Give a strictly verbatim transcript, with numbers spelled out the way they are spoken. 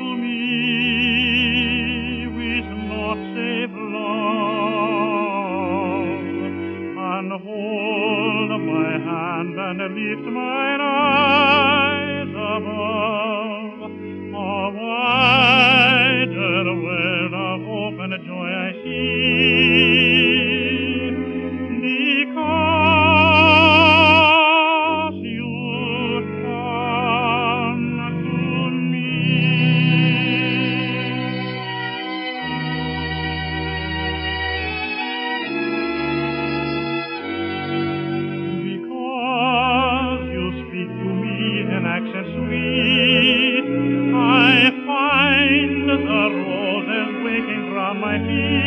to me with not save love, and hold my hand and lift mine eyes above. A wider world of hope and joy I see, because you come to me. Because you speak to me in accents sweet, I find the roses waking from my feet.